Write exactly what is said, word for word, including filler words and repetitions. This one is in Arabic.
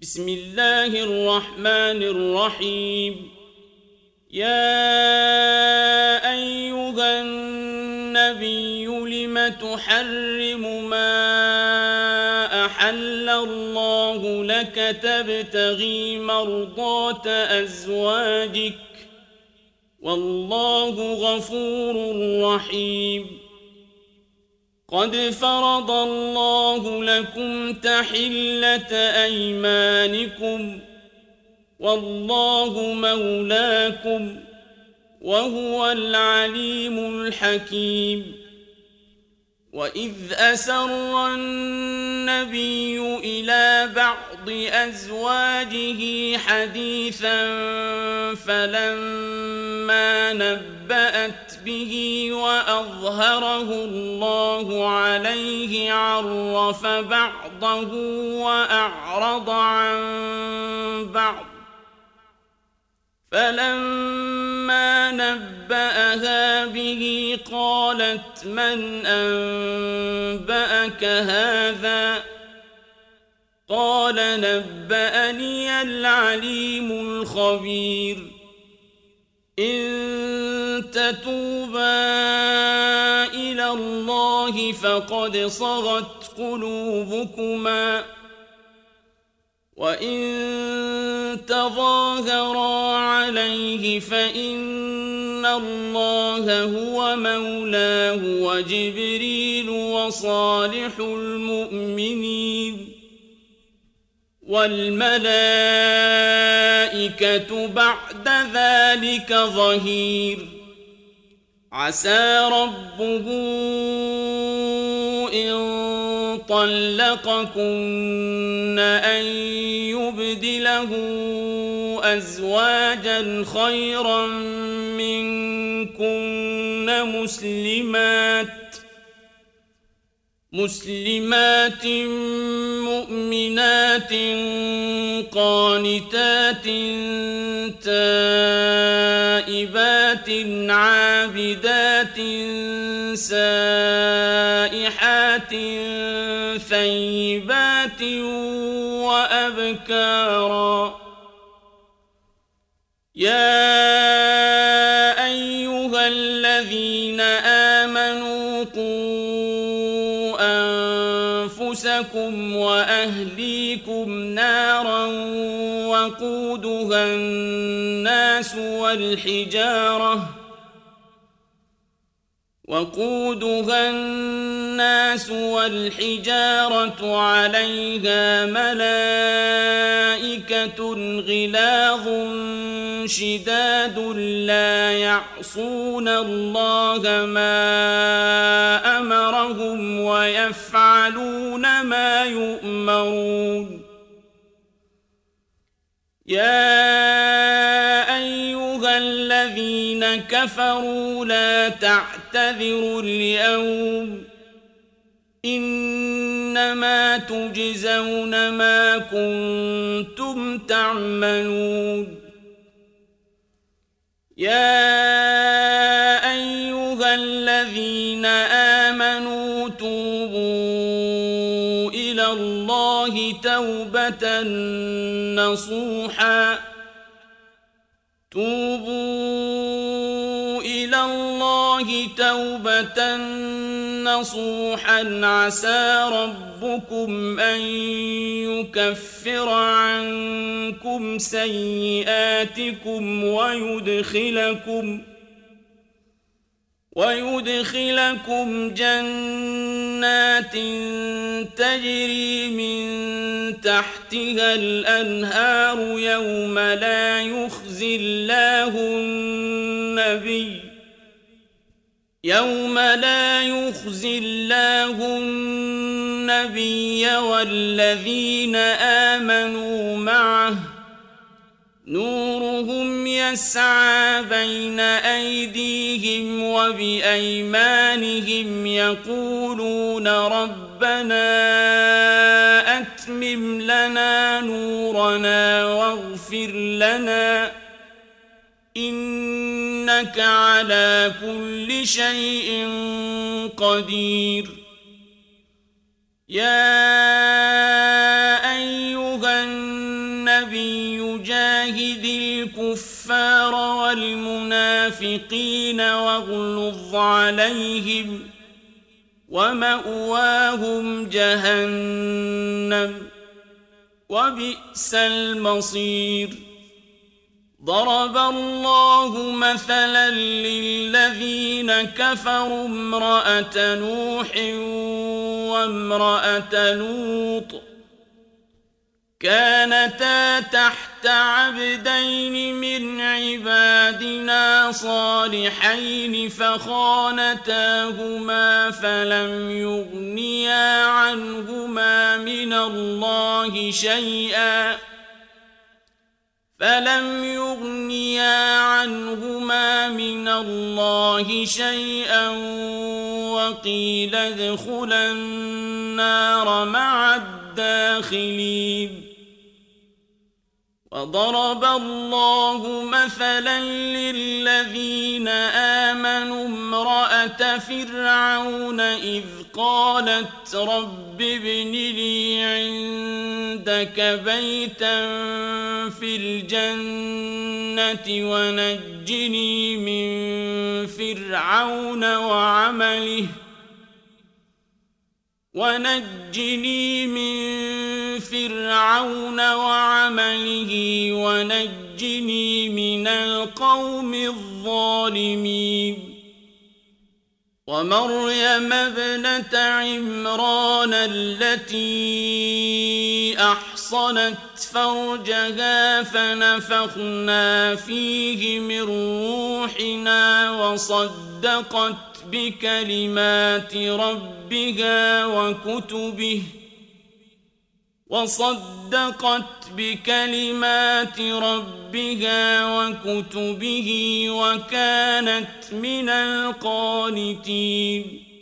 بسم الله الرحمن الرحيم. يا أيها النبي لم تحرم ما أحل الله لك تبتغي مرضات أزواجك والله غفور رحيم. قد فرض الله لكم تحلة أيمانكم والله مولاكم وهو العليم الحكيم. وإذ أسر النبي إلى بعض أزواجه حديثا فلما نبأت به وأظهره الله عليه عرف بعضه وأعرض عن بعض، فلما نبأها به قالت من أنبأك هذا؟ قال نبأني العليم الخبير. إن تتوبا إلى الله فقد صغت قلوبكما، وإن تظاهرا عليه فإن الله هو مولاه وجبريل وصالح المؤمنين والملائكة بعد ذلك ظهير. عسى ربه إن طلقكن أن يبدله أزواجا خيرا منكن مسلمات مسلمات مؤمنات قانتات تائبات عابدات سائحات ثيبات وأبكارا. يا أيها الذين آمنوا قوا أنفسكم وأهليكم نارا وقودها الناس والحجارة وقودها الناس والحجارة عليها ملائكة غلاظ شداد لا يعصون الله ما أمرهم ويفعلون ما يؤمرون. يا أيها الذين كفروا لا تعتذروا اليوم إنما تجزون ما كنتم تعملون. يا أيها الذين آمنوا توبوا إلى الله توبة نصوحا توبوا إلى الله توبة نصوحا عسى ربكم أن يكفر عنكم سيئاتكم ويدخلكم ويدخلكم جنات تجري من تحتها الأنهار يوم لا يخزي الله النبي يوم لا يخزي الله النبي والذين آمنوا معه نورهم يسعى بين أيديهم وبأيمانهم يقولون ربنا أتمم لنا نورنا واغفر لنا إنك على كل شيء قدير. يا أيها الناس النبي جاهد الكفار والمنافقين واغلظ عليهم ومأواهم جهنم وبئس المصير ضرب الله مثلا للذين كفروا امرأة نوح وامرأة لوط كانتا تحت عبدين من عبادنا صالحين فخانتاهما فلم يغنيا عنهما من الله شيئا فلم يغنيا عنهما من الله شيئا وقيل ادخلا النار مع الداخلين وضرب الله مثلا للذين آمنوا امرأة فرعون إذ قالت رب ابن لي عندك بيتا في الجنة ونجني من فرعون وعمله ونجني من فرعون وعمله ونجني من القوم الظالمين ومريم ابنة عمران التي أحصنت فرجها فنفخنا فيه من روحنا وصدقت بكلمات ربها وكتبه وصدقت بكلمات ربها وكتبه وكانت من القانتين